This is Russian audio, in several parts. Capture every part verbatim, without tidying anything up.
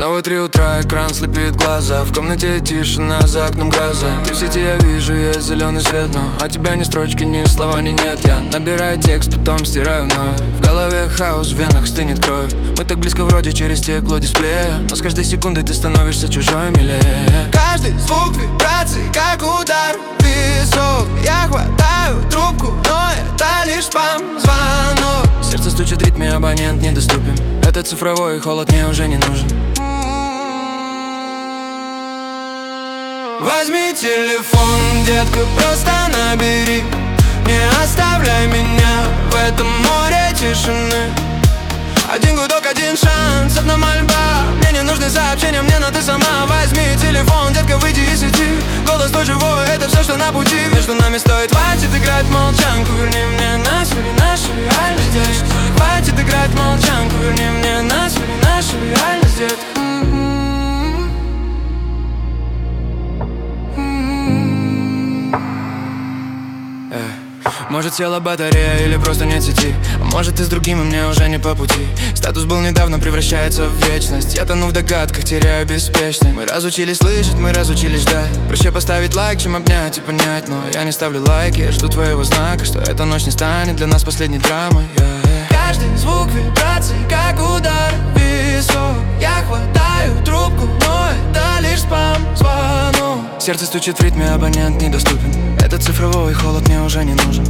Снова три утра, экран слепит глаза. В комнате тишина, за окном гроза. И в сети я вижу, есть зеленый свет, но от тебя ни строчки, ни слова, ни нет. Я набираю текст, потом стираю вновь. В голове хаос, в венах стынет кровь. Мы так близко вроде через стекло дисплея, но с каждой секундой ты становишься чужой милее. Каждый звук вибраций, как удар в висок. Я хватаю трубку, но это лишь спам-звонок. Сердце стучит в ритме, абонент недоступен. Этот цифровой холод мне уже не нужен. Возьми телефон, детка, просто набери. Не оставляй меня в этом море тишины. Один гудок, один шанс, одна мольба. Мне не нужны сообщения, мне надо сама. Возьми телефон, детка, выйди из сети. Голос твой живой, это все, что на пути. Между нами стоит, хватит играть в молчанку. Верни мне нас, верни нашу реальность здесь. Хватит играть в молчанку. Верни мне нас, верни нашу реальность здесь. Может, села батарея или просто нет сети. А может, ты с другим, и мне уже не по пути. Статус был недавно, превращается в вечность. Я тону в догадках, теряю беспечность. Мы разучились слышать, мы разучились ждать. Проще поставить лайк, чем обнять и понять. Но я не ставлю лайки, я жду твоего знака, что эта ночь не станет для нас последней драмой. yeah. Каждый звук вибраций, как удар в висок. Я хватаю трубку, но это лишь спам-звонок. Сердце стучит в ритме, абонент недоступен. Этот цифровой холод мне уже не нужен.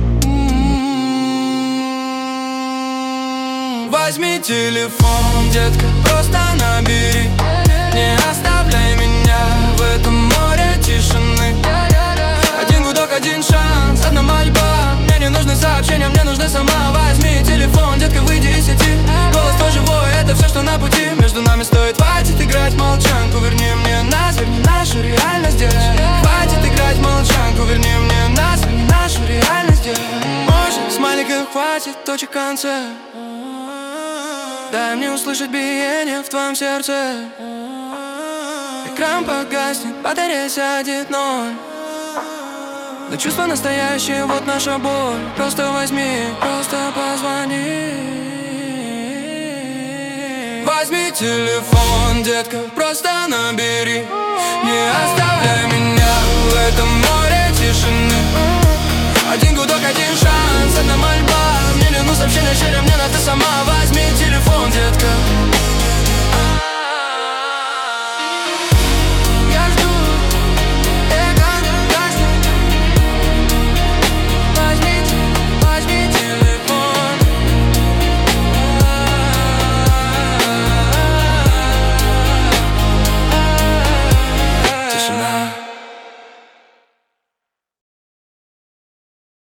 Возьми телефон, детка, просто набери. Не оставляй меня в этом море тишины. Один гудок, один шанс, одна мольба. Мне не нужны сообщения, мне нужны сама. Возьми телефон, детка, выйди из сети. Голос твой живой, это все, что на пути. Между нами стоит, хватит играть в молчанку. Верни мне нас, верни нашу реальность здесь. Хватит играть в молчанку. Верни мне нас, верни нашу реальность здесь. Может, смайликов хватит точек в конце. Дай мне услышать биение в твоем сердце. Экран погаснет, батарея сядет ноль. Но чувство настоящее, вот наша боль. Просто возьми, просто позвони. Возьми телефон, детка, просто набери. Не оставляй меня в этом море тишины. Один гудок, один шанс, одна мольба. Мне не нужно сообщения, щели, мне надо сама.